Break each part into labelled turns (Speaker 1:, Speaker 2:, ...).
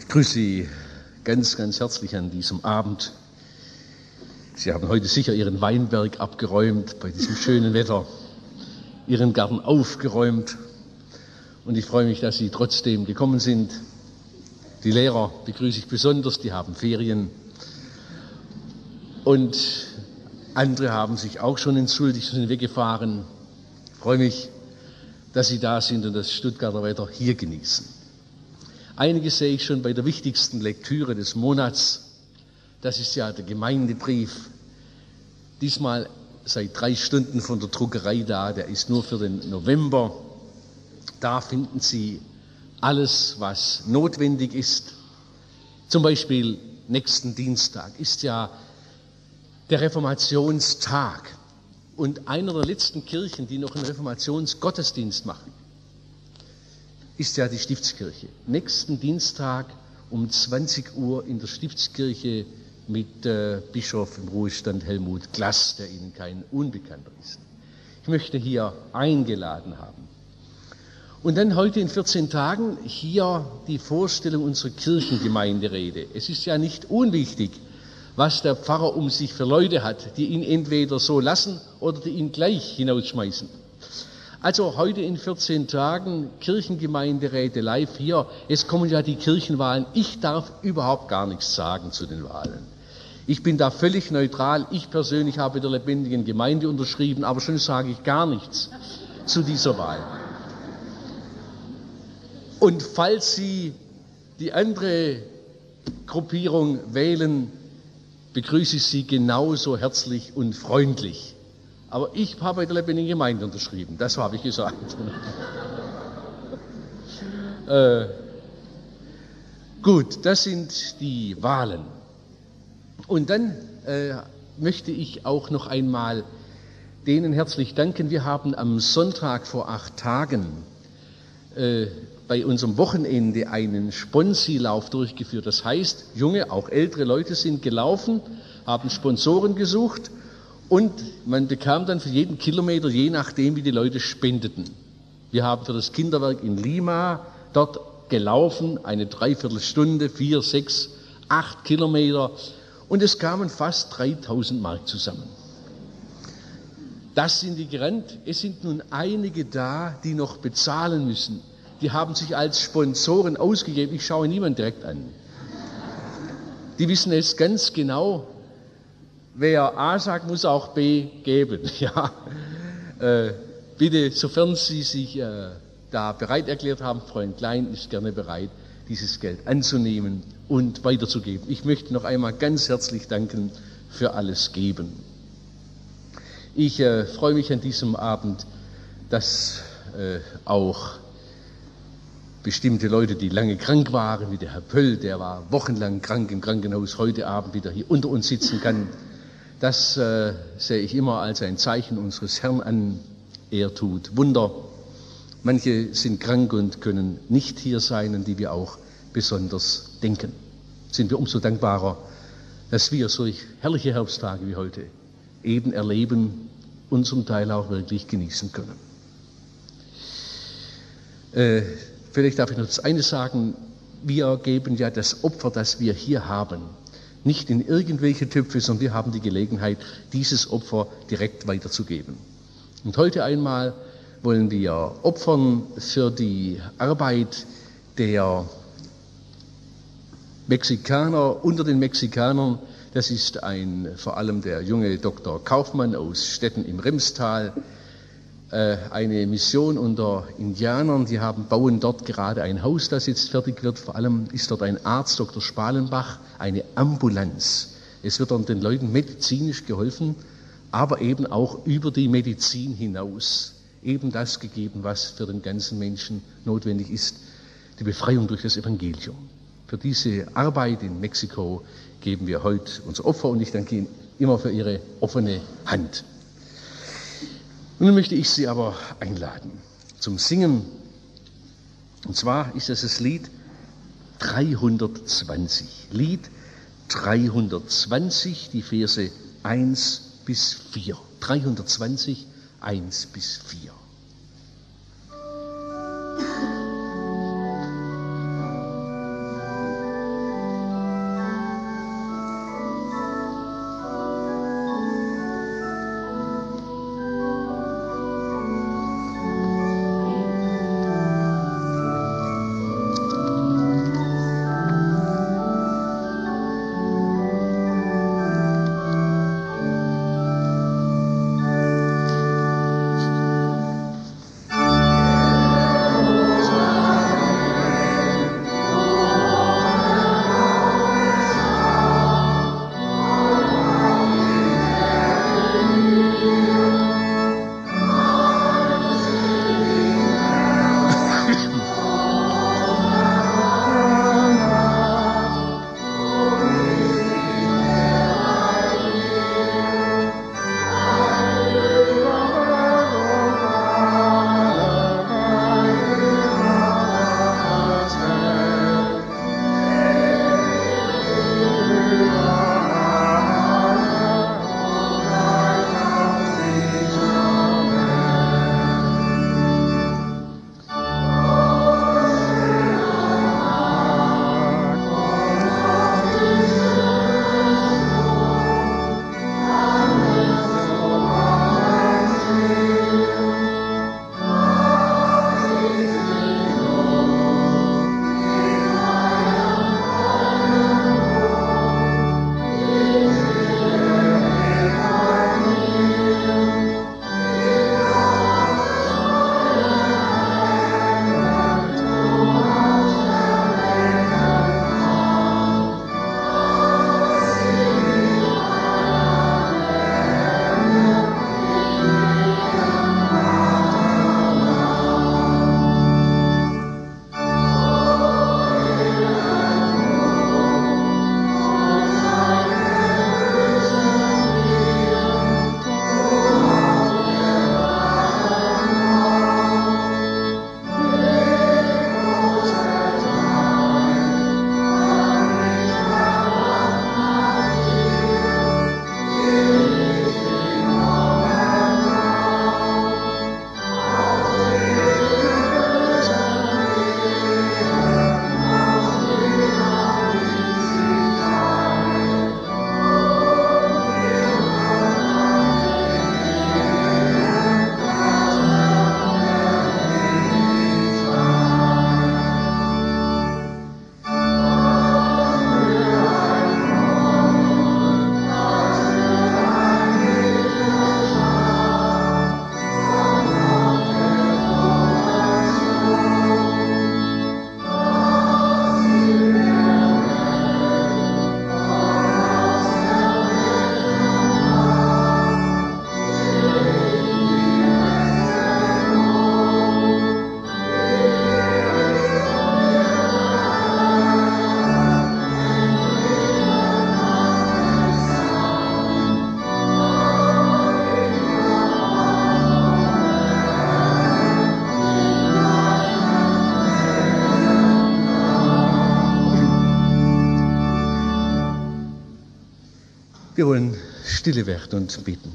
Speaker 1: Ich grüße Sie ganz, ganz herzlich an diesem Abend. Sie haben heute sicher Ihren Weinberg abgeräumt bei diesem schönen Wetter, Ihren Garten aufgeräumt. Und ich freue mich, dass Sie trotzdem gekommen sind. Die Lehrer begrüße ich besonders, die haben Ferien. Und andere haben sich auch schon entschuldigt und sind weggefahren. Ich freue mich, dass Sie da sind und das Stuttgarter Wetter hier genießen. Einiges sehe ich schon bei der wichtigsten Lektüre des Monats. Das ist ja der Gemeindebrief. Diesmal seit 3 Stunden von der Druckerei da. Der ist nur für den November. Da finden Sie alles, was notwendig ist. Zum Beispiel nächsten Dienstag ist ja der Reformationstag. Und einer der letzten Kirchen, die noch einen Reformationsgottesdienst machen, ist ja die Stiftskirche. Nächsten Dienstag um 20 Uhr in der Stiftskirche mit Bischof im Ruhestand Helmut Glass, der Ihnen kein Unbekannter ist. Ich möchte hier eingeladen haben. Und dann heute in 14 Tagen hier die Vorstellung unserer Kirchengemeinderede. Es ist ja nicht unwichtig, was der Pfarrer um sich für Leute hat, die ihn entweder so lassen oder die ihn gleich hinausschmeißen. Also heute in 14 Tagen Kirchengemeinderäte live hier. Es kommen ja die Kirchenwahlen. Ich darf überhaupt gar nichts sagen zu den Wahlen. Ich bin da völlig neutral. Ich persönlich habe der lebendigen Gemeinde unterschrieben, aber schon sage ich gar nichts zu dieser Wahl. Und falls Sie die andere Gruppierung wählen, begrüße ich Sie genauso herzlich und freundlich. Aber ich habe bei der lebendigen Gemeinde unterschrieben, das habe ich gesagt. Gut, das sind die Wahlen. Und dann möchte ich auch noch einmal denen herzlich danken. Wir haben am Sonntag vor 8 Tagen bei unserem Wochenende einen Sponsilauf durchgeführt. Das heißt, junge, auch ältere Leute sind gelaufen, haben Sponsoren gesucht und man bekam dann für jeden Kilometer, je nachdem, wie die Leute spendeten. Wir haben für das Kinderwerk in Lima dort gelaufen, eine Dreiviertelstunde, 4, 6, 8 Kilometer und es kamen fast 3.000 Mark zusammen. Das sind die gerannt. Es sind nun einige da, die noch bezahlen müssen. Die haben sich als Sponsoren ausgegeben. Ich schaue niemand direkt an. Die wissen es ganz genau. Wer A sagt, muss auch B geben. Ja. Bitte, sofern Sie sich da bereit erklärt haben, Freund Klein ist gerne bereit, dieses Geld anzunehmen und weiterzugeben. Ich möchte noch einmal ganz herzlich danken für alles Geben. Ich freue mich an diesem Abend, dass auch bestimmte Leute, die lange krank waren, wie der Herr Pöll, der war wochenlang krank im Krankenhaus, heute Abend wieder hier unter uns sitzen kann. Das sehe ich immer als ein Zeichen unseres Herrn an. Er tut Wunder. Manche sind krank und können nicht hier sein, an die wir auch besonders denken. Sind wir umso dankbarer, dass wir solch herrliche Herbsttage wie heute eben erleben und zum Teil auch wirklich genießen können. Vielleicht darf ich noch das eine sagen, wir geben ja das Opfer, das wir hier haben, nicht in irgendwelche Töpfe, sondern wir haben die Gelegenheit, dieses Opfer direkt weiterzugeben. Und heute einmal wollen wir opfern für die Arbeit der Mexikaner, unter den Mexikanern. Das ist vor allem der junge Dr. Kaufmann aus Stetten im Remstal, eine Mission unter Indianern, die bauen dort gerade ein Haus, das jetzt fertig wird. Vor allem ist dort ein Arzt, Dr. Spalenbach, eine Ambulanz. Es wird dort den Leuten medizinisch geholfen, aber eben auch über die Medizin hinaus. Eben das gegeben, was für den ganzen Menschen notwendig ist, die Befreiung durch das Evangelium. Für diese Arbeit in Mexiko geben wir heute unser Opfer und ich danke Ihnen immer für Ihre offene Hand. Nun möchte ich Sie aber einladen zum Singen. Und zwar ist das Lied 320. Lied 320, die Verse 1 bis 4. 320, 1 bis 4. Wir wollen stille werden und beten.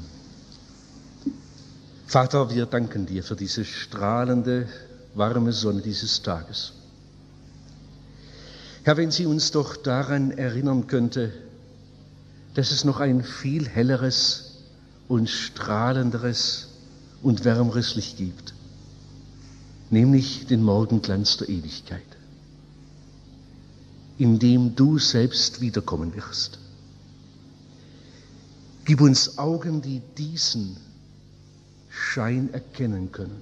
Speaker 1: Vater, wir danken dir für diese strahlende, warme Sonne dieses Tages. Herr, wenn sie uns doch daran erinnern könnte, dass es noch ein viel helleres und strahlenderes und wärmeres Licht gibt, nämlich den Morgenglanz der Ewigkeit, in dem du selbst wiederkommen wirst. Gib uns Augen, die diesen Schein erkennen können.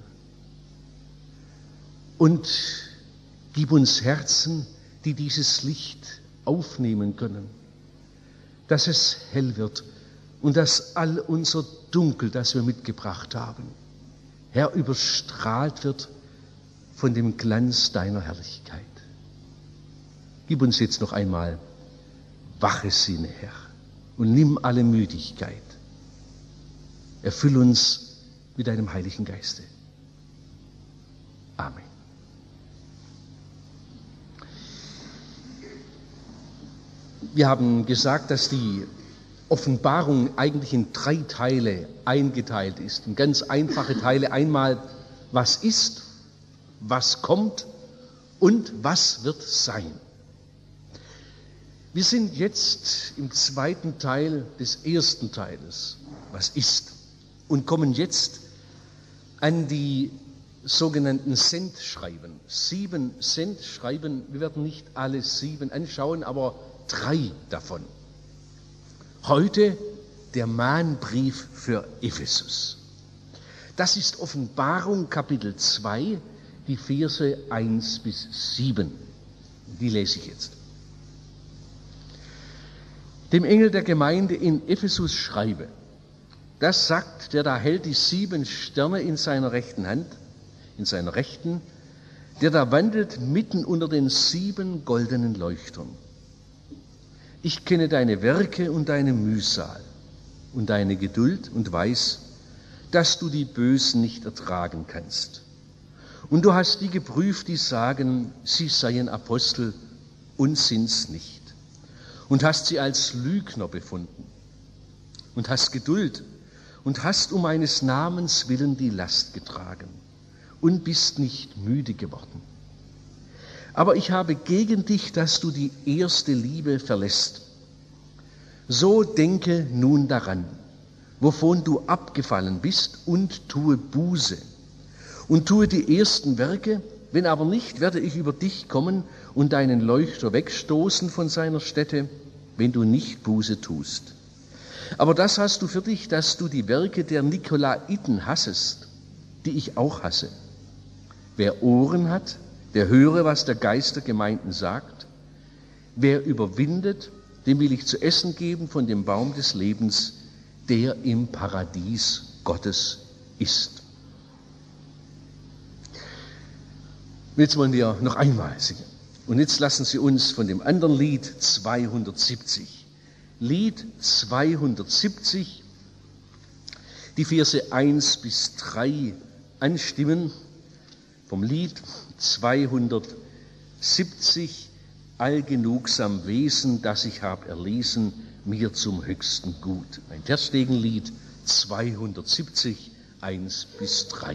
Speaker 1: Und gib uns Herzen, die dieses Licht aufnehmen können, dass es hell wird und dass all unser Dunkel, das wir mitgebracht haben, Herr, überstrahlt wird von dem Glanz deiner Herrlichkeit. Gib uns jetzt noch einmal wache Sinne, Herr, und nimm alle Müdigkeit. Erfüll uns mit deinem Heiligen Geiste. Amen. Wir haben gesagt, dass die Offenbarung eigentlich in 3 Teile eingeteilt ist. In ganz einfache Teile. Einmal, was ist, was kommt und was wird sein. Wir sind jetzt im 2. Teil des 1. Teiles, was ist, und kommen jetzt an die sogenannten Sendschreiben. 7 Sendschreiben, wir werden nicht alle 7 anschauen, aber 3 davon. Heute der Mahnbrief für Ephesus. Das ist Offenbarung Kapitel 2, die Verse 1 bis 7. Die lese ich jetzt. Dem Engel der Gemeinde in Ephesus schreibe: Das sagt, der da hält die 7 Sterne in seiner rechten Hand, der da wandelt mitten unter den 7 goldenen Leuchtern. Ich kenne deine Werke und deine Mühsal und deine Geduld und weiß, dass du die Bösen nicht ertragen kannst. Und du hast die geprüft, die sagen, sie seien Apostel und sind's nicht. Und hast sie als Lügner befunden. Und hast Geduld und hast um meines Namens willen die Last getragen und bist nicht müde geworden. Aber ich habe gegen dich, dass du die erste Liebe verlässt. So denke nun daran, wovon du abgefallen bist, und tue Buße. Und tue die ersten Werke, wenn aber nicht, werde ich über dich kommen und deinen Leuchter wegstoßen von seiner Stätte, wenn du nicht Buße tust. Aber das hast du für dich, dass du die Werke der Nikolaiten hassest, die ich auch hasse. Wer Ohren hat, der höre, was der Geist der Gemeinden sagt. Wer überwindet, dem will ich zu essen geben von dem Baum des Lebens, der im Paradies Gottes ist. Jetzt wollen wir noch einmal singen. Und jetzt lassen Sie uns von dem anderen Lied 270. Lied 270, die Verse 1 bis 3 anstimmen. Vom Lied 270, allgenugsam Wesen, das ich hab erlesen, mir zum höchsten Gut. Ein Terstegenlied 270, 1 bis 3.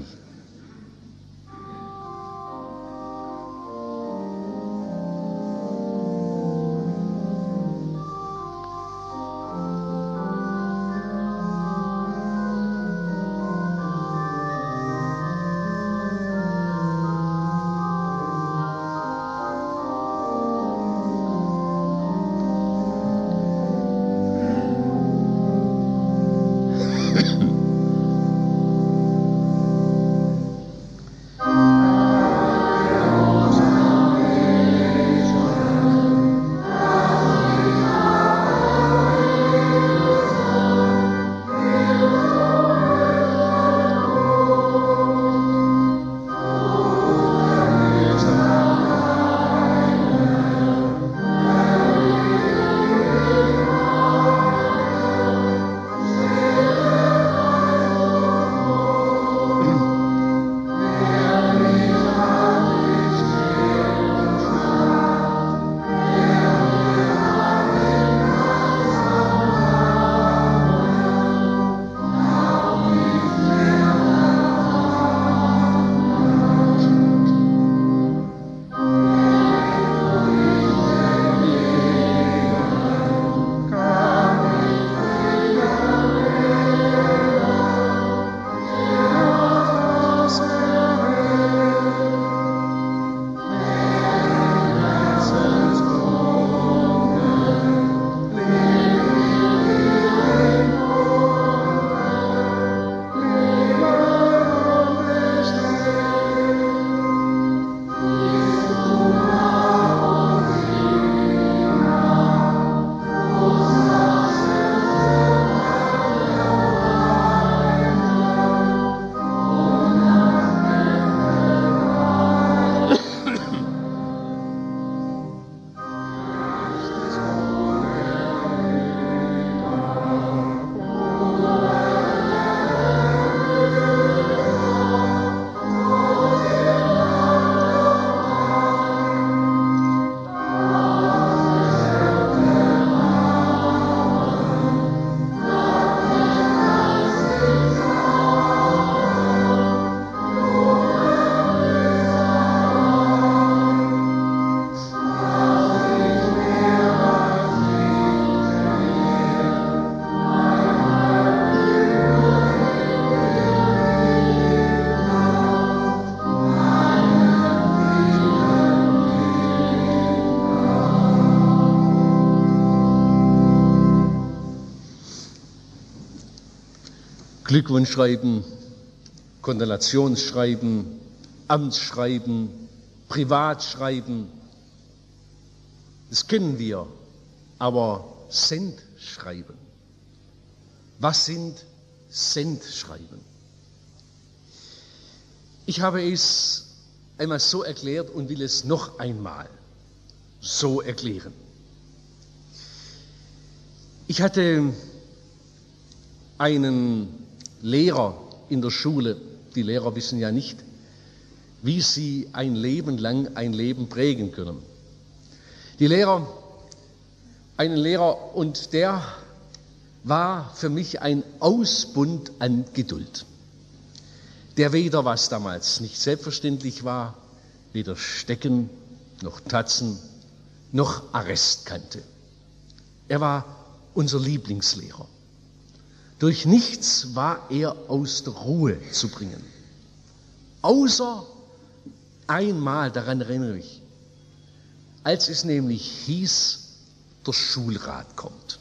Speaker 1: Glückwunschschreiben, Kondolationsschreiben, Amtsschreiben, Privatschreiben, das kennen wir, aber Sendschreiben. Was sind Sendschreiben? Ich habe es einmal so erklärt und will es noch einmal so erklären. Ich hatte einen Lehrer in der Schule. Die Lehrer wissen ja nicht, wie sie ein Leben lang ein Leben prägen können. Einen Lehrer, und der war für mich ein Ausbund an Geduld, der weder, was damals nicht selbstverständlich war, weder Stecken noch Tatzen noch Arrest kannte. Er war unser Lieblingslehrer. Durch nichts war er aus der Ruhe zu bringen. Außer einmal, daran erinnere ich mich, als es nämlich hieß, der Schulrat kommt.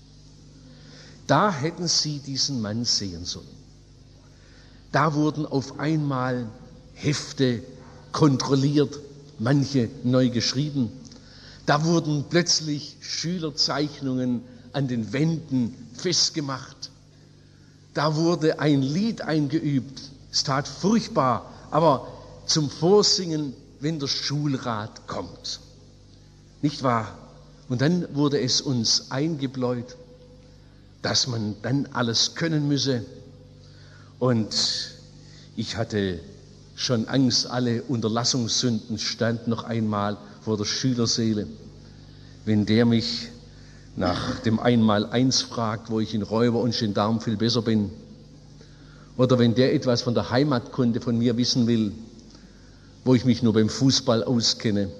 Speaker 1: Da hätten Sie diesen Mann sehen sollen. Da wurden auf einmal Hefte kontrolliert, manche neu geschrieben. Da wurden plötzlich Schülerzeichnungen an den Wänden festgemacht. Da wurde ein Lied eingeübt. Es tat furchtbar, aber zum Vorsingen, wenn der Schulrat kommt. Nicht wahr? Und dann wurde es uns eingebläut, dass man dann alles können müsse. Und ich hatte schon Angst, alle Unterlassungssünden standen noch einmal vor der Schülerseele. Wenn der mich nach dem Einmaleins fragt, wo ich in Räuber und Gendarm viel besser bin, oder wenn der etwas von der Heimatkunde von mir wissen will, wo ich mich nur beim Fußball auskenne.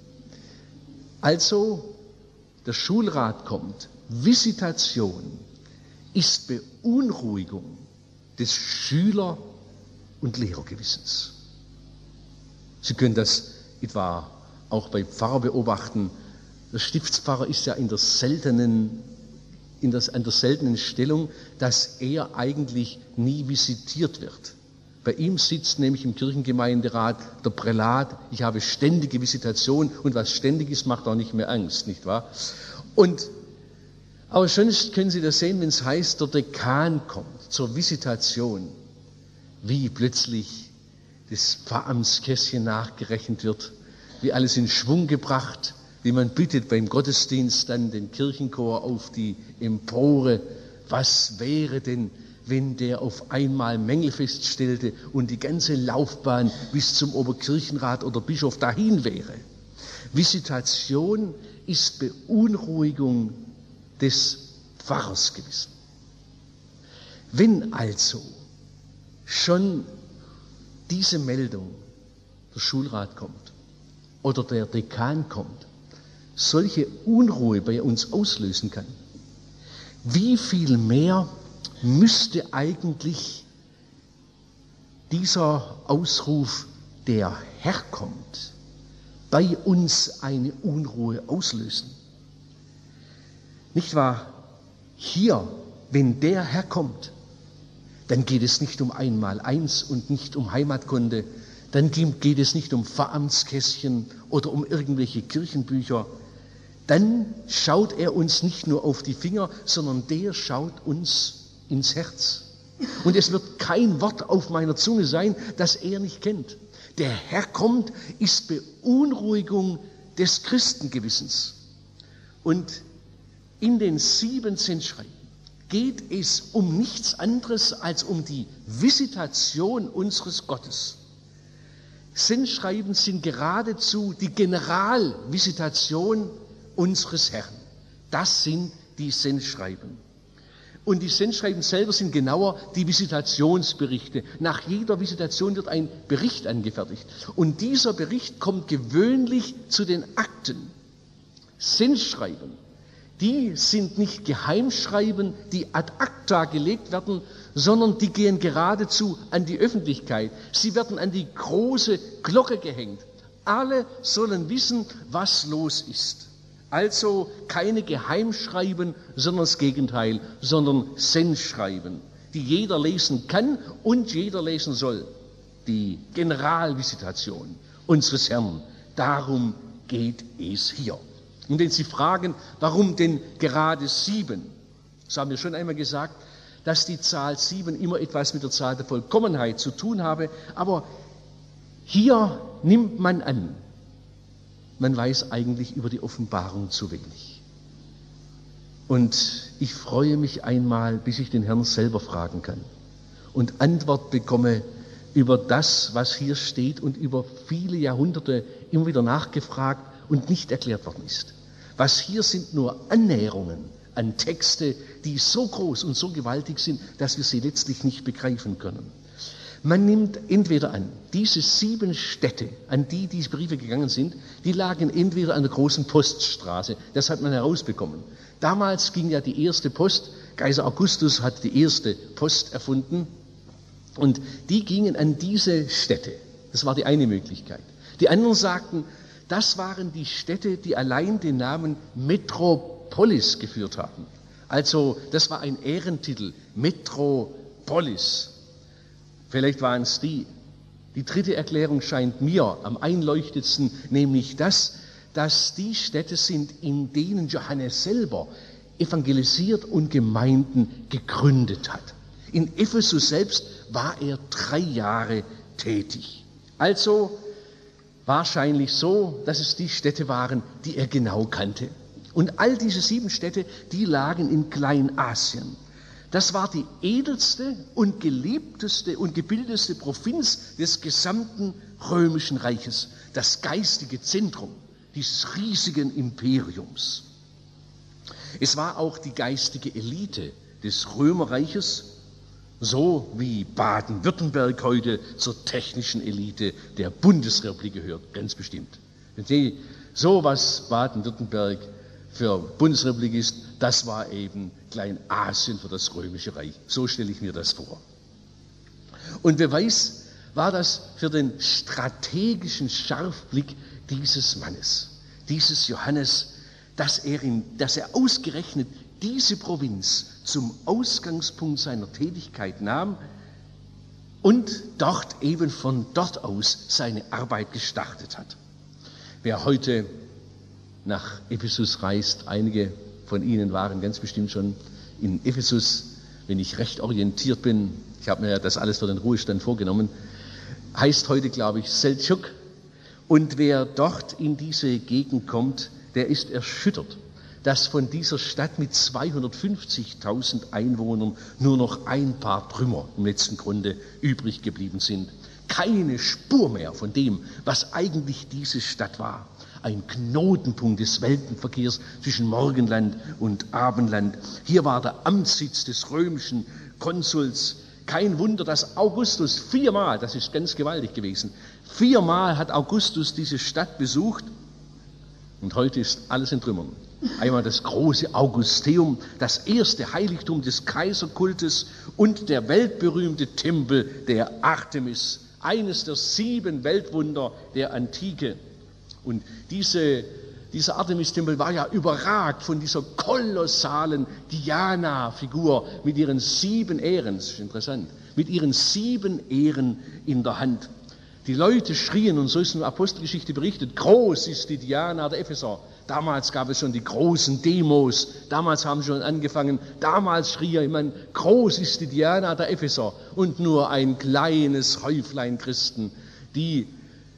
Speaker 1: Also, der Schulrat kommt. Visitation ist Beunruhigung des Schüler- und Lehrergewissens. Sie können das etwa auch bei Pfarrer beobachten. Der Stiftspfarrer ist ja an der seltenen Stellung, dass er eigentlich nie visitiert wird. Bei ihm sitzt nämlich im Kirchengemeinderat der Prälat. Ich habe ständige Visitation, und was ständig ist, macht auch nicht mehr Angst, nicht wahr? Aber schon können Sie das sehen, wenn es heißt, der Dekan kommt zur Visitation, wie plötzlich das Pfarramtskästchen nachgerechnet wird, wie alles in Schwung gebracht, wie man bittet beim Gottesdienst dann den Kirchenchor auf die Empore. Was wäre denn, wenn der auf einmal Mängel feststellte und die ganze Laufbahn bis zum Oberkirchenrat oder Bischof dahin wäre? Visitation ist Beunruhigung des Pfarrers gewissen. Wenn also schon diese Meldung, der Schulrat kommt oder der Dekan kommt, solche Unruhe bei uns auslösen kann, wie viel mehr müsste eigentlich dieser Ausruf, der Herr kommt, bei uns eine Unruhe auslösen? Nicht wahr? Hier, wenn der Herr kommt, dann geht es nicht um Einmaleins und nicht um Heimatkunde, dann geht es nicht um Pfarramtskästchen oder um irgendwelche Kirchenbücher. Dann schaut er uns nicht nur auf die Finger, sondern der schaut uns ins Herz. Und es wird kein Wort auf meiner Zunge sein, das er nicht kennt. Der Herr kommt, ist Beunruhigung des Christengewissens. Und in den 7 Sendschreiben geht es um nichts anderes als um die Visitation unseres Gottes. Sendschreiben sind geradezu die Generalvisitation unseres Herrn. Das sind die Sendschreiben. Und die Sendschreiben selber sind genauer die Visitationsberichte. Nach jeder Visitation wird ein Bericht angefertigt. Und dieser Bericht kommt gewöhnlich zu den Akten. Sendschreiben, die sind nicht Geheimschreiben, die ad acta gelegt werden, sondern die gehen geradezu an die Öffentlichkeit. Sie werden an die große Glocke gehängt. Alle sollen wissen, was los ist. Also keine Geheimschreiben, sondern das Gegenteil, sondern Sendschreiben. die jeder lesen kann und jeder lesen soll. Die Generalvisitation unseres Herrn. Darum geht es hier. Und wenn Sie fragen, warum denn gerade 7? Das haben wir schon einmal gesagt, dass die Zahl 7 immer etwas mit der Zahl der Vollkommenheit zu tun habe. Aber hier nimmt man an, man weiß eigentlich über die Offenbarung zu wenig. Und ich freue mich einmal, bis ich den Herrn selber fragen kann und Antwort bekomme über das, was hier steht und über viele Jahrhunderte immer wieder nachgefragt und nicht erklärt worden ist. Was hier sind nur Annäherungen an Texte, die so groß und so gewaltig sind, dass wir sie letztlich nicht begreifen können. Man nimmt entweder an, diese 7 Städte, an die diese Briefe gegangen sind, die lagen entweder an der großen Poststraße, das hat man herausbekommen. Damals ging ja die erste Post, Kaiser Augustus hat die erste Post erfunden und die gingen an diese Städte. Das war die eine Möglichkeit. Die anderen sagten, das waren die Städte, die allein den Namen Metropolis geführt haben. Also das war ein Ehrentitel, Metropolis. Vielleicht waren es die. Die dritte Erklärung scheint mir am einleuchtendsten, nämlich das, dass die Städte sind, in denen Johannes selber evangelisiert und Gemeinden gegründet hat. In Ephesus selbst war er 3 Jahre tätig. Also wahrscheinlich so, dass es die Städte waren, die er genau kannte. Und all diese 7 Städte, die lagen in Kleinasien. Das war die edelste und geliebteste und gebildetste Provinz des gesamten römischen Reiches, das geistige Zentrum dieses riesigen Imperiums. Es war auch die geistige Elite des Römerreiches, so wie Baden-Württemberg heute zur technischen Elite der Bundesrepublik gehört, ganz bestimmt. Wenn Sie so was Baden-Württemberg für Bundesrepublik ist, das war eben Kleinasien für das Römische Reich. So stelle ich mir das vor. Und Beweis war das für den strategischen Scharfblick dieses Mannes, dieses Johannes, dass er ausgerechnet diese Provinz zum Ausgangspunkt seiner Tätigkeit nahm und dort eben von dort aus seine Arbeit gestartet hat. Wer heute nach Ephesus reist, einige von Ihnen waren ganz bestimmt schon in Ephesus, wenn ich recht orientiert bin, ich habe mir ja das alles für den Ruhestand vorgenommen, heißt heute, glaube ich, Seldschuq. Und wer dort in diese Gegend kommt, der ist erschüttert, dass von dieser Stadt mit 250.000 Einwohnern nur noch ein paar Trümmer im letzten Grunde übrig geblieben sind. Keine Spur mehr von dem, was eigentlich diese Stadt war. Ein Knotenpunkt des Weltenverkehrs zwischen Morgenland und Abendland. Hier war der Amtssitz des römischen Konsuls. Kein Wunder, dass Augustus 4-mal, das ist ganz gewaltig gewesen, 4-mal hat Augustus diese Stadt besucht und heute ist alles in Trümmern. Einmal das große Augusteum, das erste Heiligtum des Kaiserkultes und der weltberühmte Tempel der Artemis, eines der 7 Weltwunder der Antike. Und dieser Artemis-Tempel war ja überragt von dieser kolossalen Diana-Figur mit ihren 7 Ähren, das ist interessant, mit ihren 7 Ähren in der Hand. Die Leute schrien, und so ist in der Apostelgeschichte berichtet, groß ist die Diana der Epheser. Damals gab es schon die großen Demos, damals haben sie schon angefangen, damals schrie jemand, groß ist die Diana der Epheser. Und nur ein kleines Häuflein Christen, die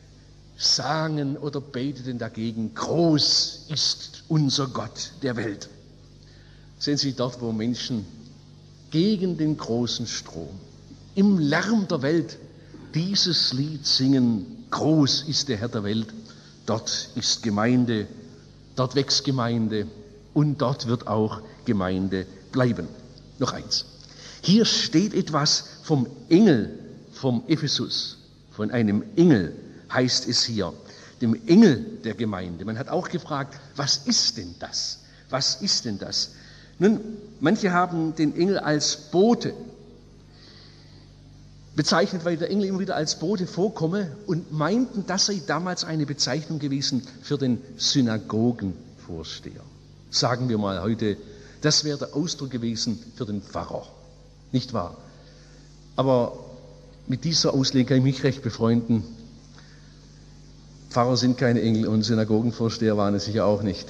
Speaker 1: sangen oder beteten dagegen, groß ist unser Gott der Welt. Sehen Sie dort, wo Menschen gegen den großen Strom, im Lärm der Welt, dieses Lied singen, groß ist der Herr der Welt, dort ist Gemeinde, dort wächst Gemeinde und dort wird auch Gemeinde bleiben. Noch eins, hier steht etwas vom Engel, vom Ephesus, von einem Engel heißt es hier, dem Engel der Gemeinde. Man hat auch gefragt, was ist denn das? Was ist denn das? Nun, manche haben den Engel als Bote bezeichnet, weil der Engel immer wieder als Bote vorkomme und meinten, das sei damals eine Bezeichnung gewesen für den Synagogenvorsteher. Sagen wir mal heute, das wäre der Ausdruck gewesen für den Pfarrer. Nicht wahr? Aber mit dieser Auslegung kann ich mich recht befreunden. Pfarrer sind keine Engel und Synagogenvorsteher waren es sicher auch nicht.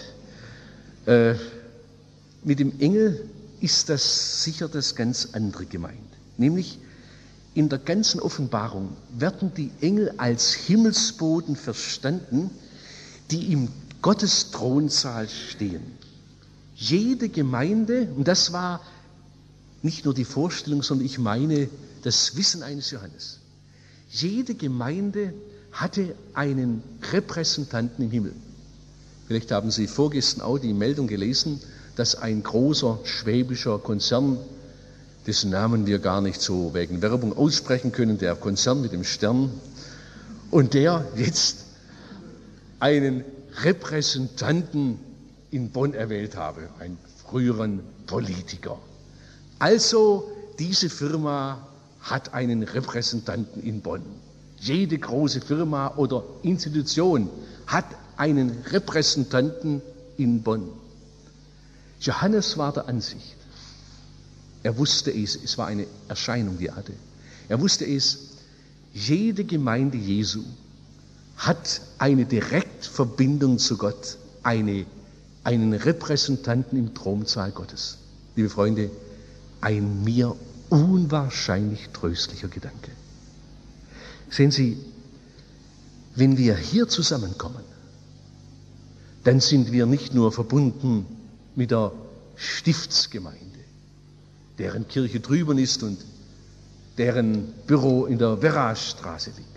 Speaker 1: Mit dem Engel ist das sicher das ganz andere gemeint. Nämlich in der ganzen Offenbarung werden die Engel als Himmelsboten verstanden, die im Gottes Thronsaal stehen. Jede Gemeinde, und das war nicht nur die Vorstellung, sondern ich meine das Wissen eines Johannes. Jede Gemeinde hatte einen Repräsentanten im Himmel. Vielleicht haben Sie vorgestern auch die Meldung gelesen, dass ein großer schwäbischer Konzern, dessen Namen wir gar nicht so wegen Werbung aussprechen können, der Konzern mit dem Stern, und der jetzt einen Repräsentanten in Bonn erwählt habe, einen früheren Politiker. Also diese Firma hat einen Repräsentanten in Bonn. Jede große Firma oder Institution hat einen Repräsentanten in Bonn. Johannes war der Ansicht, er wusste es war eine Erscheinung, die er hatte. Er wusste es, jede Gemeinde Jesu hat eine Direktverbindung zu Gott, einen Repräsentanten im Thronsaal Gottes. Liebe Freunde, ein mir unwahrscheinlich tröstlicher Gedanke. Sehen Sie, wenn wir hier zusammenkommen, dann sind wir nicht nur verbunden mit der Stiftsgemeinde, deren Kirche drüben ist und deren Büro in der Werrastraße liegt.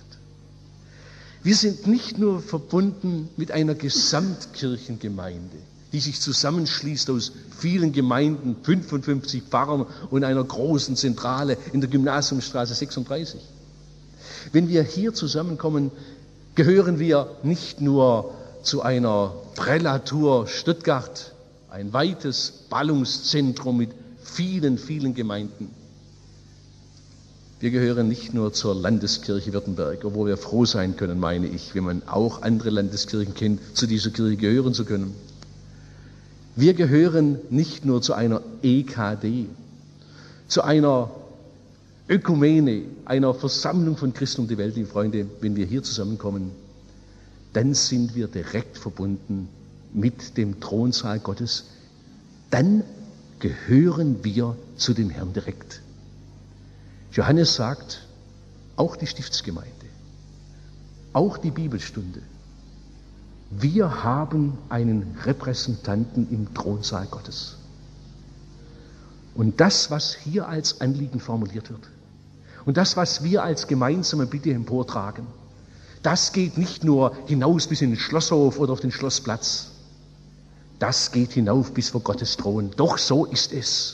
Speaker 1: Wir sind nicht nur verbunden mit einer Gesamtkirchengemeinde, die sich zusammenschließt aus vielen Gemeinden, 55 Pfarrern und einer großen Zentrale in der Gymnasiumstraße 36. Wenn wir hier zusammenkommen, gehören wir nicht nur zu einer Prälatur Stuttgart, ein weites Ballungszentrum mit vielen, vielen Gemeinden. Wir gehören nicht nur zur Landeskirche Württemberg, obwohl wir froh sein können, meine ich, wenn man auch andere Landeskirchen kennt, zu dieser Kirche gehören zu können. Wir gehören nicht nur zu einer EKD, zu einer Ökumene, einer Versammlung von Christen um die Welt, liebe Freunde. Wenn wir hier zusammenkommen, dann sind wir direkt verbunden mit dem Thronsaal Gottes. Dann gehören wir zu dem Herrn direkt. Johannes sagt, auch die Stiftsgemeinde, auch die Bibelstunde, wir haben einen Repräsentanten im Thronsaal Gottes. Und das, was hier als Anliegen formuliert wird, und das, was wir als gemeinsame Bitte emportragen, das geht nicht nur hinaus bis in den Schlosshof oder auf den Schlossplatz, das geht hinauf bis vor Gottes Thron. Doch so ist es.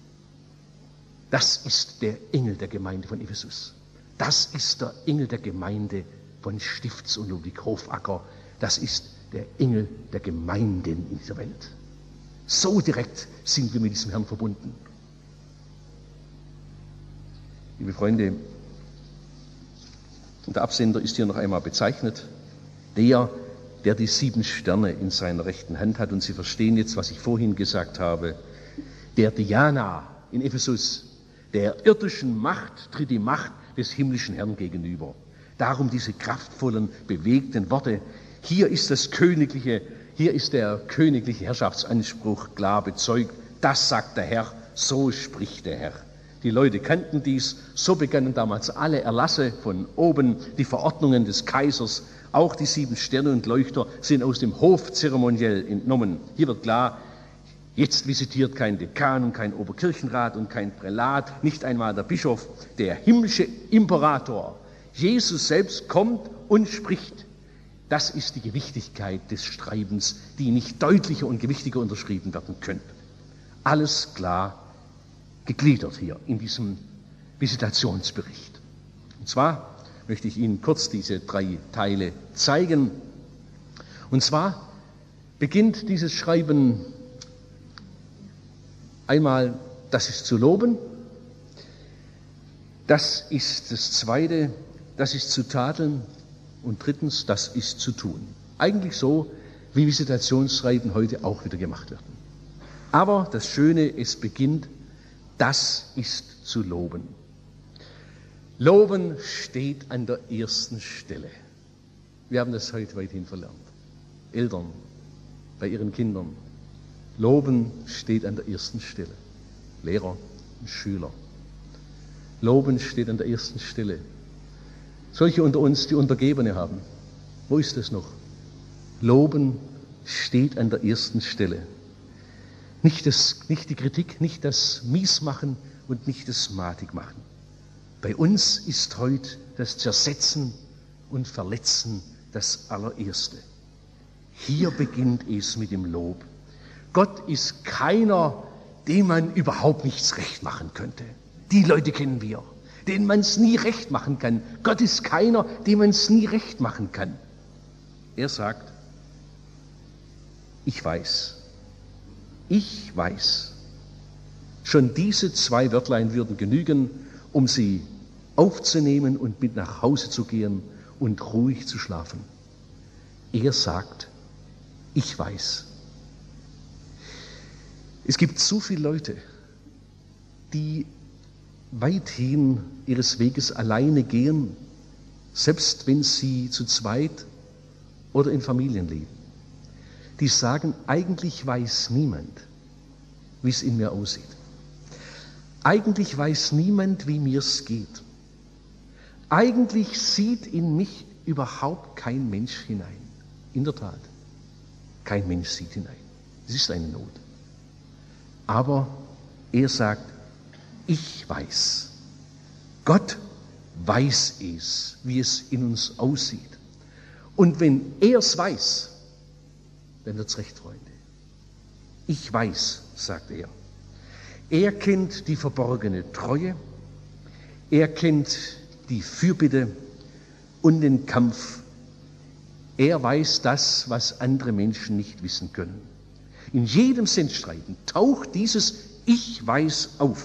Speaker 1: Das ist der Engel der Gemeinde von Ephesus. Das ist der Engel der Gemeinde von Stifts- und Ludwig-Hofacker. Das ist der Engel der Gemeinden in dieser Welt. So direkt sind wir mit diesem Herrn verbunden. Liebe Freunde, der Absender ist hier noch einmal bezeichnet. Der die 7 Sterne in seiner rechten Hand hat. Und Sie verstehen jetzt, was ich vorhin gesagt habe. Der Diana in Ephesus, der irdischen Macht, tritt die Macht des himmlischen Herrn gegenüber. Darum diese kraftvollen, bewegten Worte. Hier ist der königliche Herrschaftsanspruch klar bezeugt. Das sagt der Herr, so spricht der Herr. Die Leute kannten dies, so begannen damals alle Erlasse von oben, die Verordnungen des Kaisers. Auch die 7 Sterne und Leuchter sind aus dem Hofzeremoniell entnommen. Hier wird klar, jetzt visitiert kein Dekan und kein Oberkirchenrat und kein Prälat, nicht einmal der Bischof, der himmlische Imperator. Jesus selbst kommt und spricht. Das ist die Gewichtigkeit des Schreibens, die nicht deutlicher und gewichtiger unterschrieben werden könnte. Alles klar gegliedert hier in diesem Visitationsbericht. Und zwar möchte ich Ihnen kurz diese 3 Teile zeigen. Und zwar beginnt dieses Schreiben einmal, das ist zu loben. Das ist das Zweite, das ist zu tadeln. Und drittens, das ist zu tun. Eigentlich so, wie Visitationsschreiben heute auch wieder gemacht werden. Aber das Schöne, es beginnt, das ist zu loben. Loben steht an der ersten Stelle. Wir haben das heute weithin verlernt. Eltern bei ihren Kindern. Loben steht an der ersten Stelle. Lehrer und Schüler. Loben steht an der ersten Stelle. Solche unter uns, die Untergebene haben. Wo ist das noch? Loben steht an der ersten Stelle. Nicht die Kritik, nicht das Miesmachen und nicht das Madigmachen. Bei uns ist heute das Zersetzen und Verletzen das allererste. Hier beginnt es mit dem Lob. Gott ist keiner, dem man überhaupt nichts recht machen könnte. Die Leute kennen wir, denen man es nie recht machen kann. Gott ist keiner, dem man es nie recht machen kann. Er sagt, ich weiß. Ich weiß. Schon diese 2 Wörtlein würden genügen, um sie aufzunehmen und mit nach Hause zu gehen und ruhig zu schlafen. Er sagt, ich weiß. Es gibt so viele Leute, die weithin ihres Weges alleine gehen, selbst wenn sie zu zweit oder in Familien leben. Die sagen, eigentlich weiß niemand, wie es in mir aussieht. Eigentlich weiß niemand, wie mir es geht. Eigentlich sieht in mich überhaupt kein Mensch hinein. In der Tat, kein Mensch sieht hinein. Es ist eine Not. Aber er sagt, ich weiß. Gott weiß es, wie es in uns aussieht. Und wenn er es weiß, dann wird's recht, Freunde. Ich weiß, sagt er. Er kennt die verborgene Treue, er kennt die Fürbitte und den Kampf. Er weiß das, was andere Menschen nicht wissen können. In jedem Sendstreiten taucht dieses Ich weiß auf.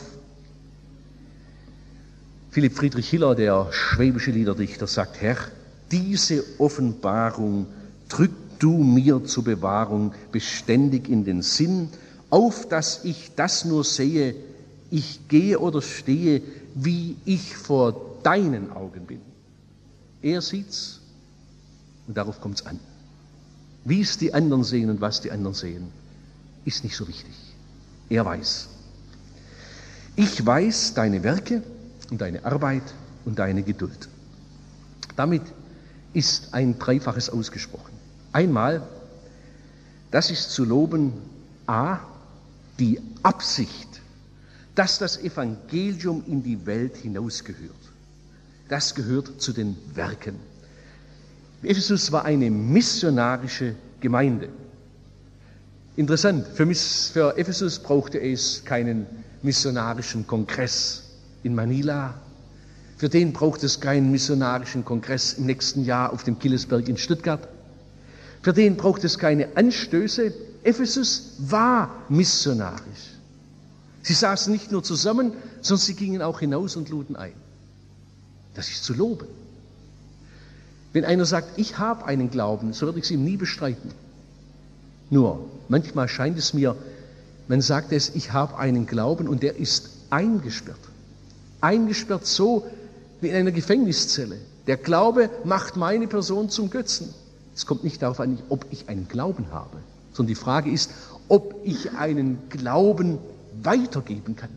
Speaker 1: Philipp Friedrich Hiller, der schwäbische Liederdichter, sagt, Herr, diese Offenbarung drückt du mir zur Bewahrung beständig in den Sinn, auf dass ich das nur sehe, ich gehe oder stehe, wie ich vor deinen Augen bin. Er sieht's und darauf kommt's an. Wie es die anderen sehen und was die anderen sehen, ist nicht so wichtig. Er weiß. Ich weiß deine Werke und deine Arbeit und deine Geduld. Damit ist ein Dreifaches ausgesprochen. Einmal, das ist zu loben, a, die Absicht, dass das Evangelium in die Welt hinausgehört. Das gehört zu den Werken. Ephesus war eine missionarische Gemeinde. Interessant, für Ephesus brauchte es keinen missionarischen Kongress in Manila. Für den braucht es keinen missionarischen Kongress im nächsten Jahr auf dem Killesberg in Stuttgart. Für den braucht es keine Anstöße. Ephesus war missionarisch. Sie saßen nicht nur zusammen, sondern sie gingen auch hinaus und luden ein. Das ist zu loben. Wenn einer sagt, ich habe einen Glauben, so würde ich es ihm nie bestreiten. Nur, manchmal scheint es mir, man sagt es, ich habe einen Glauben und der ist eingesperrt. Eingesperrt so wie in einer Gefängniszelle. Der Glaube macht meine Person zum Götzen. Es kommt nicht darauf an, ob ich einen Glauben habe, sondern die Frage ist, ob ich einen Glauben weitergeben kann.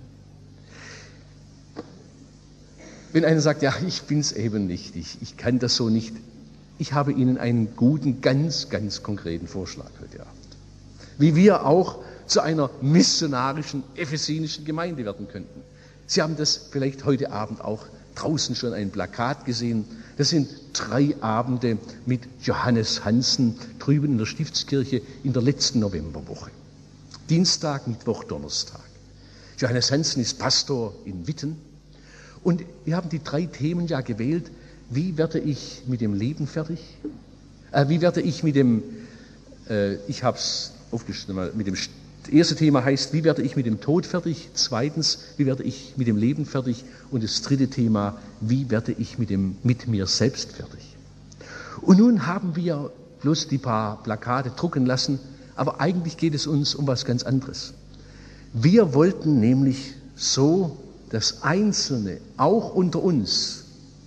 Speaker 1: Wenn einer sagt, ja, ich bin's eben nicht, ich kann das so nicht, ich habe Ihnen einen guten, ganz, ganz konkreten Vorschlag heute Abend. Wie wir auch zu einer missionarischen, ephesinischen Gemeinde werden könnten. Sie haben das vielleicht heute Abend auch draußen schon ein Plakat gesehen. Das sind 3 Abende mit Johannes Hansen drüben in der Stiftskirche in der letzten Novemberwoche. Dienstag, Mittwoch, Donnerstag. Johannes Hansen ist Pastor in Witten. Und wir haben die 3 Themen ja gewählt. Wie werde ich mit dem Leben fertig? Wie werde ich mit dem, ich habe es aufgeschrieben, mit dem erste Thema heißt, wie werde ich mit dem Tod fertig? Zweitens, wie werde ich mit dem Leben fertig? Und das dritte Thema, wie werde ich mit mir selbst fertig? Und nun haben wir bloß die paar Plakate drucken lassen, aber eigentlich geht es uns um was ganz anderes. Wir wollten nämlich so, dass Einzelne, auch unter uns,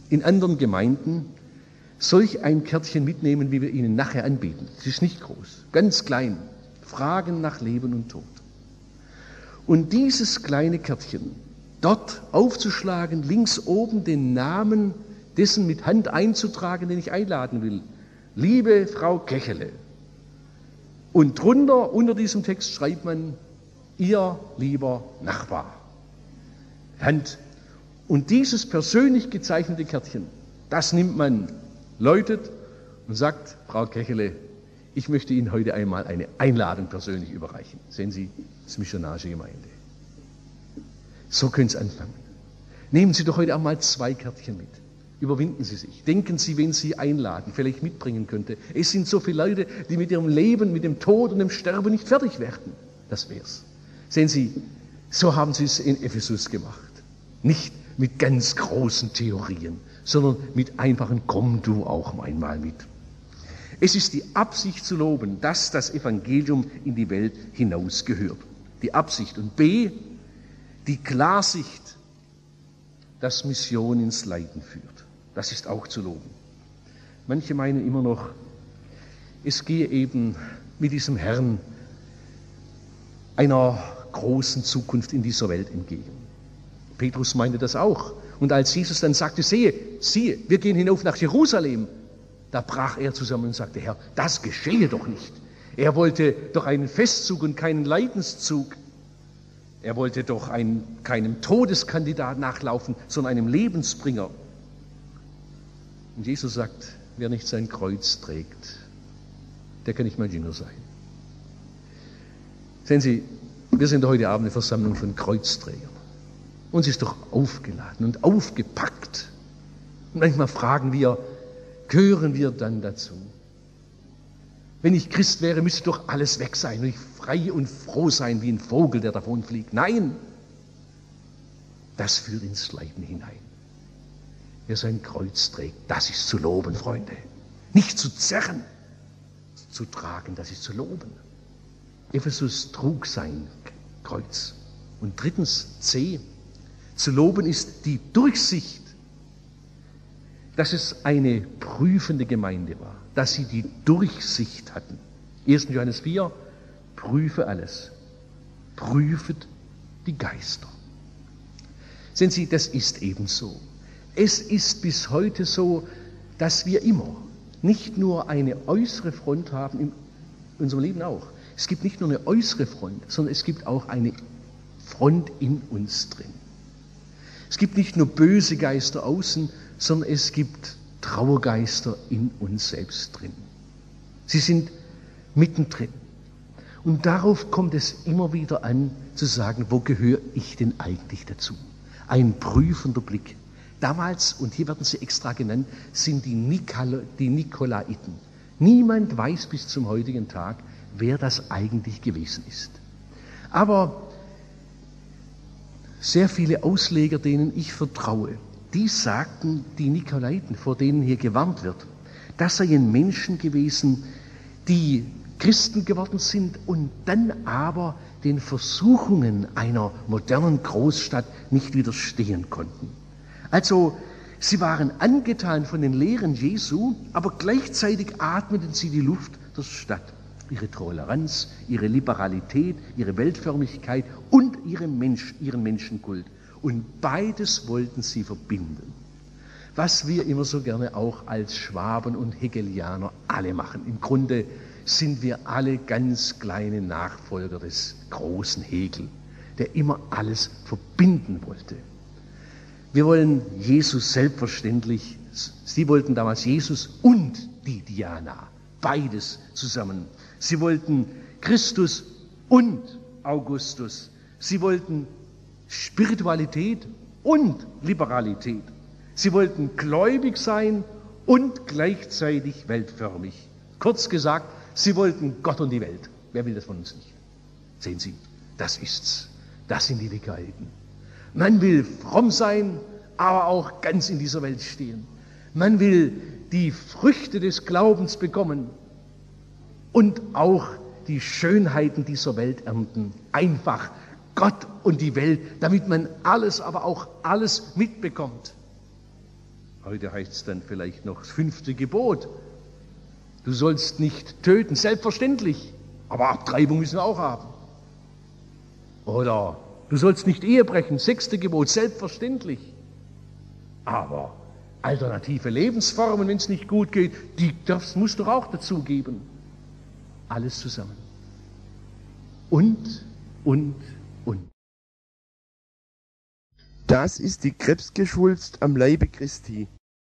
Speaker 1: in anderen Gemeinden solch ein Kärtchen mitnehmen, wie wir Ihnen nachher anbieten. Es ist nicht groß, ganz klein. Fragen nach Leben und Tod. Und dieses kleine Kärtchen dort aufzuschlagen, links oben den Namen dessen mit Hand einzutragen, den ich einladen will. Liebe Frau Kechele. Und drunter, unter diesem Text schreibt man, Ihr lieber Nachbar. Hand. Und dieses persönlich gezeichnete Kärtchen, das nimmt man, läutet und sagt, Frau Kechele, ich möchte Ihnen heute einmal eine Einladung persönlich überreichen. Sehen Sie, das ist missionarische Gemeinde. So können Sie anfangen. Nehmen Sie doch heute auch mal 2 Kärtchen mit. Überwinden Sie sich. Denken Sie, wen Sie einladen, vielleicht mitbringen könnte. Es sind so viele Leute, die mit ihrem Leben, mit dem Tod und dem Sterben nicht fertig werden. Das wär's. Sehen Sie, so haben Sie es in Ephesus gemacht. Nicht mit ganz großen Theorien, sondern mit einfachen Komm du auch einmal mit. Es ist die Absicht zu loben, dass das Evangelium in die Welt hinaus gehört. Die Absicht. Und B, die Klarsicht, dass Mission ins Leiden führt. Das ist auch zu loben. Manche meinen immer noch, es gehe eben mit diesem Herrn einer großen Zukunft in dieser Welt entgegen. Petrus meinte das auch. Und als Jesus dann sagte, siehe, wir gehen hinauf nach Jerusalem, da brach er zusammen und sagte, Herr, das geschehe doch nicht. Er wollte doch einen Festzug und keinen Leidenszug. Er wollte doch keinem Todeskandidat nachlaufen, sondern einem Lebensbringer. Und Jesus sagt, wer nicht sein Kreuz trägt, der kann nicht mein Jünger sein. Sehen Sie, wir sind heute Abend eine Versammlung von Kreuzträgern. Uns ist doch aufgeladen und aufgepackt. Und manchmal fragen wir, gehören wir dann dazu? Wenn ich Christ wäre, müsste doch alles weg sein und ich frei und froh sein wie ein Vogel, der davonfliegt. Nein, das führt ins Leiden hinein. Wer sein Kreuz trägt, das ist zu loben, Freunde. Nicht zu zerren, zu tragen, das ist zu loben. Ephesus trug sein Kreuz. Und drittens, C, zu loben ist die Durchsicht, dass es eine prüfende Gemeinde war, dass sie die Durchsicht hatten. 1. Johannes 4, prüfe alles, prüfet die Geister. Sehen Sie, das ist eben so. Es ist bis heute so, dass wir immer nicht nur eine äußere Front haben, in unserem Leben auch. Es gibt nicht nur eine äußere Front, sondern es gibt auch eine Front in uns drin. Es gibt nicht nur böse Geister außen, sondern es gibt Trauergeister in uns selbst drin. Sie sind mittendrin. Und darauf kommt es immer wieder an, zu sagen, wo gehöre ich denn eigentlich dazu? Ein prüfender Blick. Damals, und hier werden sie extra genannt, sind die Nikolaiten. Niemand weiß bis zum heutigen Tag, wer das eigentlich gewesen ist. Aber sehr viele Ausleger, denen ich vertraue, die sagten, die Nikolaiten, vor denen hier gewarnt wird, das seien Menschen gewesen, die Christen geworden sind und dann aber den Versuchungen einer modernen Großstadt nicht widerstehen konnten. Also, sie waren angetan von den Lehren Jesu, aber gleichzeitig atmeten sie die Luft der Stadt. Ihre Toleranz, ihre Liberalität, ihre Weltförmigkeit und ihren Menschenkult. Und beides wollten sie verbinden. Was wir immer so gerne auch als Schwaben und Hegelianer alle machen. Im Grunde sind wir alle ganz kleine Nachfolger des großen Hegel, der immer alles verbinden wollte. Wir wollen Jesus selbstverständlich, sie wollten damals Jesus und die Diana, beides zusammen. Sie wollten Christus und Augustus. Sie wollten Spiritualität und Liberalität. Sie wollten gläubig sein und gleichzeitig weltförmig. Kurz gesagt, sie wollten Gott und die Welt. Wer will das von uns nicht? Sehen Sie, das ist's. Das sind die Nikolaiten. Man will fromm sein, aber auch ganz in dieser Welt stehen. Man will die Früchte des Glaubens bekommen und auch die Schönheiten dieser Welt ernten. Einfach Gott und die Welt, damit man alles, aber auch alles mitbekommt. Heute heißt es dann vielleicht noch das 5. Gebot. Du sollst nicht töten, selbstverständlich. Aber Abtreibung müssen wir auch haben. Oder du sollst nicht Ehe brechen, 6. Gebot, selbstverständlich. Aber alternative Lebensformen, wenn es nicht gut geht, das muss doch auch dazugeben. Alles zusammen. Und.
Speaker 2: Das ist die Krebsgeschwulst am Leibe Christi.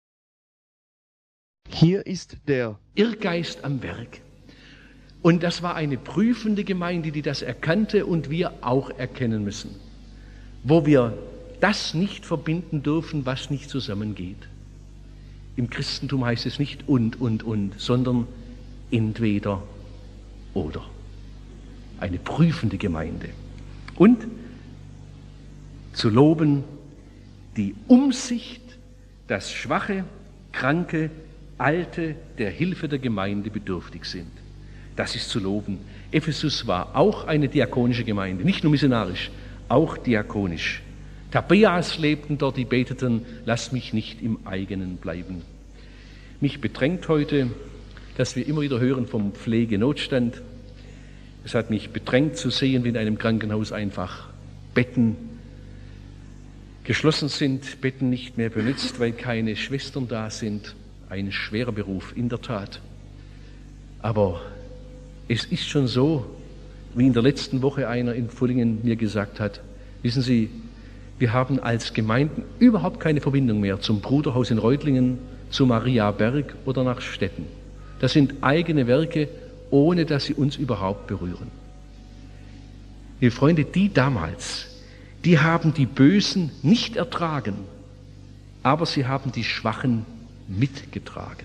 Speaker 2: Hier ist der
Speaker 1: Irrgeist am Werk. Und das war eine prüfende Gemeinde, die das erkannte und wir auch erkennen müssen. Wo wir das nicht verbinden dürfen, was nicht zusammengeht. Im Christentum heißt es nicht und, sondern entweder oder. Eine prüfende Gemeinde. Und zu loben die Umsicht, dass Schwache, Kranke, Alte der Hilfe der Gemeinde bedürftig sind. Das ist zu loben. Ephesus war auch eine diakonische Gemeinde, nicht nur missionarisch, auch diakonisch. Tabeas lebten dort, die beteten, lass mich nicht im eigenen bleiben. Mich bedrängt heute, dass wir immer wieder hören vom Pflegenotstand. Es hat mich bedrängt zu sehen, wie in einem Krankenhaus einfach Betten geschlossen sind, Betten nicht mehr benutzt, weil keine Schwestern da sind. Ein schwerer Beruf, in der Tat. Aber es ist schon so, wie in der letzten Woche einer in Pfullingen mir gesagt hat, wissen Sie, wir haben als Gemeinden überhaupt keine Verbindung mehr zum Bruderhaus in Reutlingen, zu Mariaberg oder nach Stetten. Das sind eigene Werke, ohne dass sie uns überhaupt berühren. Liebe Freunde, die damals, die haben die Bösen nicht ertragen, aber sie haben die Schwachen mitgetragen.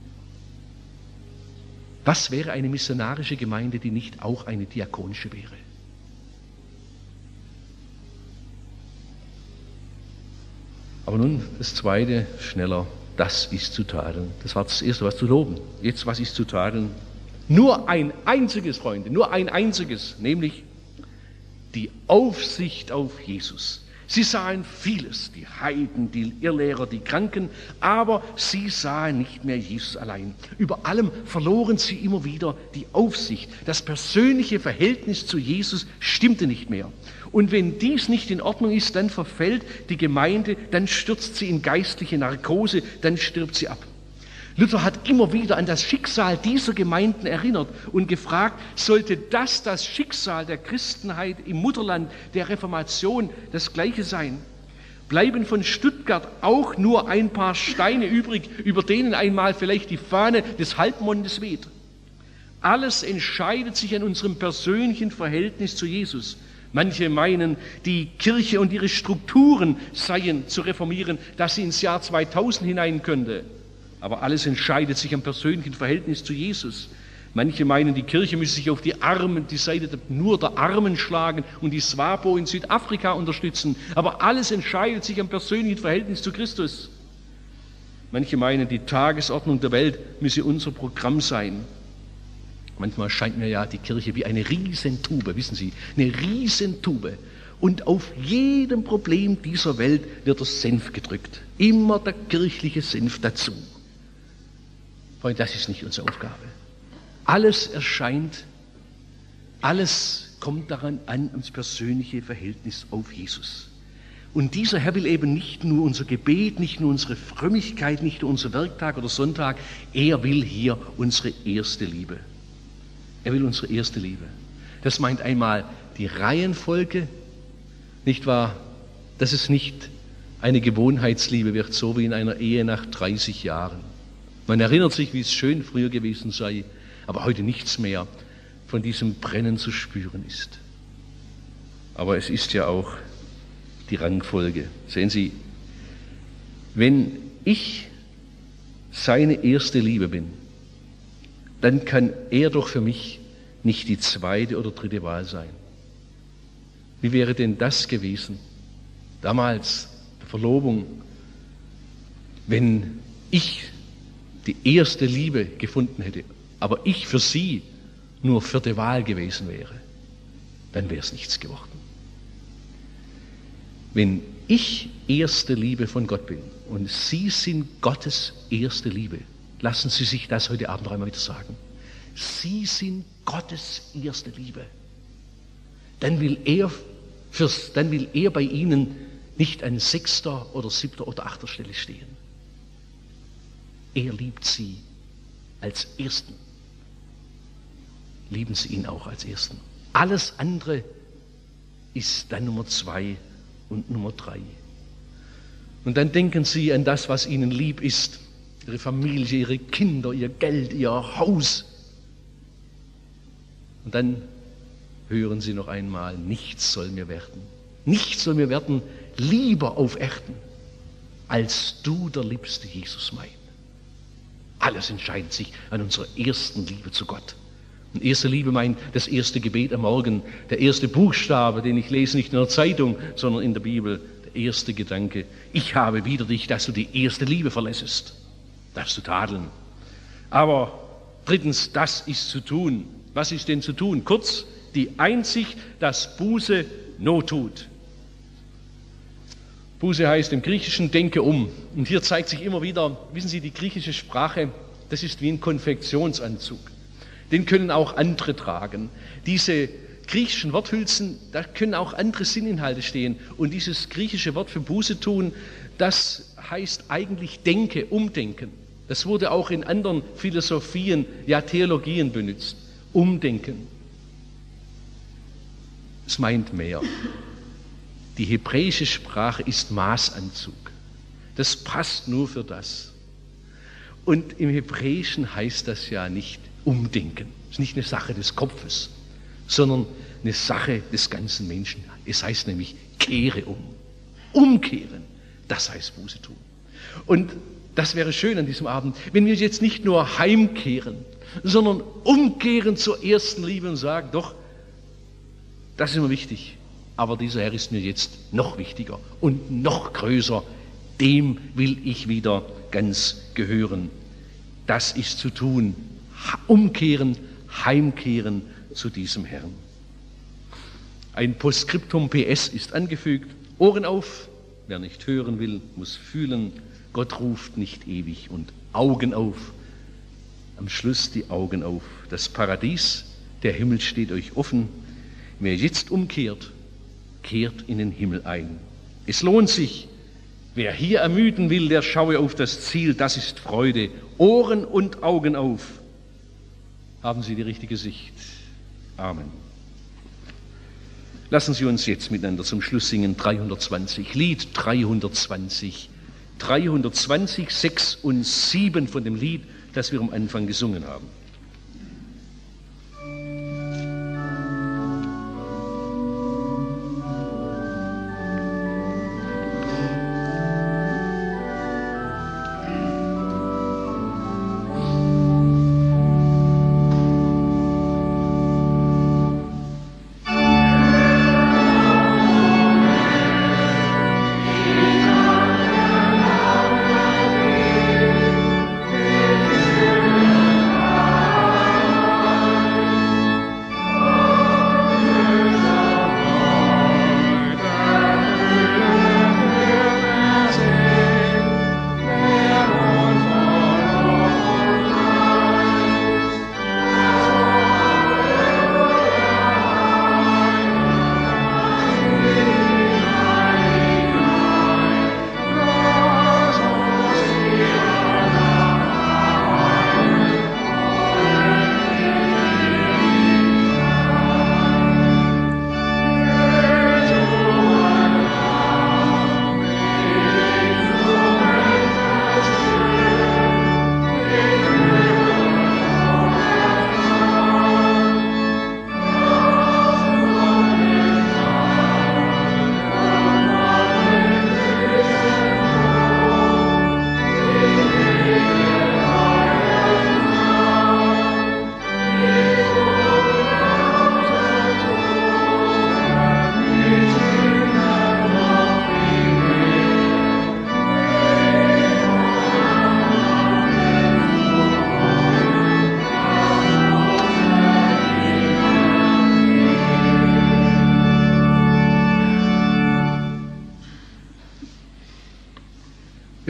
Speaker 1: Was wäre eine missionarische Gemeinde, die nicht auch eine diakonische wäre? Aber nun das Zweite, schneller, das ist zu tadeln. Das war das Erste, was zu loben. Jetzt, was ist zu tadeln? Nur ein einziges, Freunde, nur ein einziges, nämlich die Aufsicht auf Jesus. Sie sahen vieles, die Heiden, die Irrlehrer, die Kranken, aber sie sahen nicht mehr Jesus allein. Über allem verloren sie immer wieder die Aufsicht. Das persönliche Verhältnis zu Jesus stimmte nicht mehr. Und wenn dies nicht in Ordnung ist, dann verfällt die Gemeinde, dann stürzt sie in geistliche Narkose, dann stirbt sie ab. Luther hat immer wieder an das Schicksal dieser Gemeinden erinnert und gefragt, sollte das Schicksal der Christenheit im Mutterland der Reformation das gleiche sein? Bleiben von Stuttgart auch nur ein paar Steine übrig, über denen einmal vielleicht die Fahne des Halbmondes weht? Alles entscheidet sich an unserem persönlichen Verhältnis zu Jesus. Manche meinen, die Kirche und ihre Strukturen seien zu reformieren, dass sie ins Jahr 2000 hinein könnte. Aber alles entscheidet sich am persönlichen Verhältnis zu Jesus. Manche meinen, die Kirche müsse sich auf die Seite nur der Armen schlagen und die SWAPO in Südafrika unterstützen. Aber alles entscheidet sich am persönlichen Verhältnis zu Christus. Manche meinen, die Tagesordnung der Welt müsse unser Programm sein. Manchmal scheint mir ja die Kirche wie eine Riesentube, wissen Sie, eine Riesentube. Und auf jedem Problem dieser Welt wird der Senf gedrückt. Immer der kirchliche Senf dazu. Freunde, das ist nicht unsere Aufgabe. Alles kommt daran an, ums persönliche Verhältnis auf Jesus. Und dieser Herr will eben nicht nur unser Gebet, nicht nur unsere Frömmigkeit, nicht nur unser Werktag oder Sonntag, er will hier unsere erste Liebe. Er will unsere erste Liebe. Das meint einmal die Reihenfolge, nicht wahr, dass es nicht eine Gewohnheitsliebe wird, so wie in einer Ehe nach 30 Jahren. Man erinnert sich, wie es schön früher gewesen sei, aber heute nichts mehr von diesem Brennen zu spüren ist. Aber es ist ja auch die Rangfolge. Sehen Sie, wenn ich seine erste Liebe bin, dann kann er doch für mich nicht die zweite oder dritte Wahl sein. Wie wäre denn das gewesen, damals, der Verlobung, wenn ich die erste Liebe gefunden hätte, aber ich für sie nur vierte Wahl gewesen wäre, dann wäre es nichts geworden. Wenn ich erste Liebe von Gott bin und Sie sind Gottes erste Liebe, lassen Sie sich das heute Abend noch einmal wieder sagen. Sie sind Gottes erste Liebe. Dann will er bei Ihnen nicht an 6. oder 7. oder 8. Stelle stehen. Er liebt Sie als Ersten. Lieben Sie ihn auch als Ersten. Alles andere ist dann Nummer 2 und Nummer 3. Und dann denken Sie an das, was Ihnen lieb ist. Ihre Familie, Ihre Kinder, Ihr Geld, Ihr Haus. Und dann hören Sie noch einmal, nichts soll mir werden. Nichts soll mir werden, lieber auf Erden, als du, der liebste Jesus mein. Alles entscheidet sich an unserer ersten Liebe zu Gott. Und erste Liebe meint das erste Gebet am Morgen, der erste Buchstabe, den ich lese, nicht in der Zeitung, sondern in der Bibel, der erste Gedanke. Ich habe wider dich, dass du die erste Liebe verlässest. Darfst du tadeln. Aber drittens, das ist zu tun. Was ist denn zu tun? Kurz, die Einsicht, dass Buße Not tut. Buße heißt im Griechischen, denke um. Und hier zeigt sich immer wieder, wissen Sie, die griechische Sprache, das ist wie ein Konfektionsanzug. Den können auch andere tragen. Diese griechischen Worthülsen, da können auch andere Sinninhalte stehen. Und dieses griechische Wort für Buße tun, das heißt eigentlich denke, umdenken. Das wurde auch in anderen Philosophien, ja Theologien benutzt. Umdenken. Es meint mehr. Die hebräische Sprache ist Maßanzug. Das passt nur für das. Und im Hebräischen heißt das ja nicht umdenken. Es ist nicht eine Sache des Kopfes, sondern eine Sache des ganzen Menschen. Es heißt nämlich kehre um. Umkehren, das heißt Buße tun. Und das wäre schön an diesem Abend, wenn wir jetzt nicht nur heimkehren, sondern umkehren zur ersten Liebe und sagen, doch, das ist mir wichtig, aber dieser Herr ist mir jetzt noch wichtiger und noch größer, dem will ich wieder ganz gehören. Das ist zu tun, umkehren, heimkehren zu diesem Herrn. Ein Postskriptum PS ist angefügt, Ohren auf, wer nicht hören will, muss fühlen, Gott ruft nicht ewig und Augen auf, am Schluss die Augen auf. Das Paradies, der Himmel steht euch offen. Wer jetzt umkehrt, kehrt in den Himmel ein. Es lohnt sich. Wer hier ermüden will, der schaue auf das Ziel. Das ist Freude. Ohren und Augen auf. Haben Sie die richtige Sicht? Amen. Lassen Sie uns jetzt miteinander zum Schluss singen 320. Lied 320. 320, 6 und 7 von dem Lied, das wir am Anfang gesungen haben.
Speaker 3: Amen.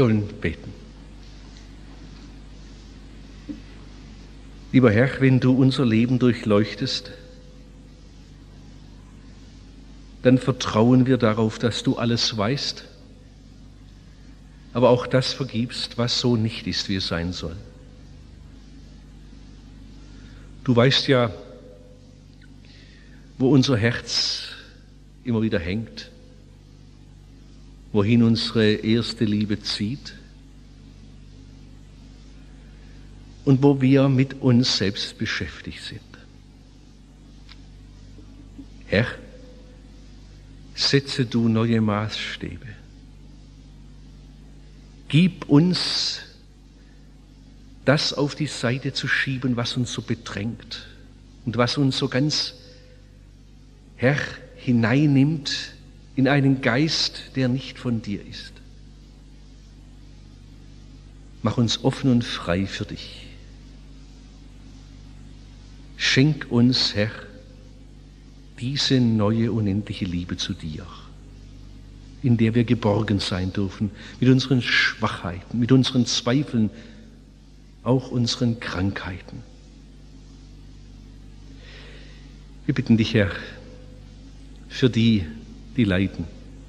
Speaker 1: Wir wollen beten. Lieber Herr, wenn du unser Leben durchleuchtest, dann vertrauen wir darauf, dass du alles weißt, aber auch das vergibst, was so nicht ist, wie es sein soll. Du weißt ja, wo unser Herz immer wieder hängt, wohin unsere erste Liebe zieht und wo wir mit uns selbst beschäftigt sind. Herr, setze du neue Maßstäbe. Gib uns, das auf die Seite zu schieben, was uns so bedrängt und was uns so ganz, Herr, hineinnimmt in einen Geist, der nicht von dir ist. Mach uns offen und frei für dich. Schenk uns, Herr, diese neue, unendliche Liebe zu dir, in der wir geborgen sein dürfen, mit unseren Schwachheiten, mit unseren Zweifeln, auch unseren Krankheiten. Wir bitten dich, Herr, für die, die leiden.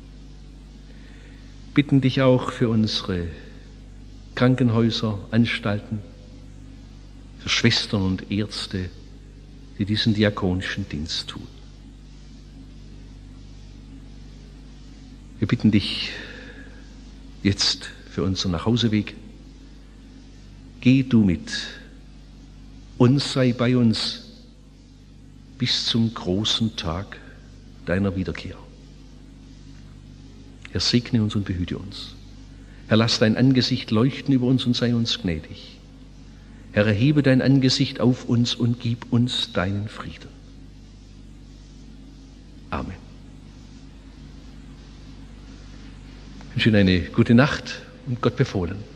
Speaker 1: Bitten dich auch für unsere Krankenhäuser, Anstalten, für Schwestern und Ärzte, die diesen diakonischen Dienst tun. Wir bitten dich jetzt für unseren Nachhauseweg. Geh du mit uns, sei bei uns bis zum großen Tag deiner Wiederkehr. Herr, segne uns und behüte uns. Herr, lass dein Angesicht leuchten über uns und sei uns gnädig. Herr, erhebe dein Angesicht auf uns und gib uns deinen Frieden. Amen. Ich wünsche Ihnen eine gute Nacht und Gott befohlen.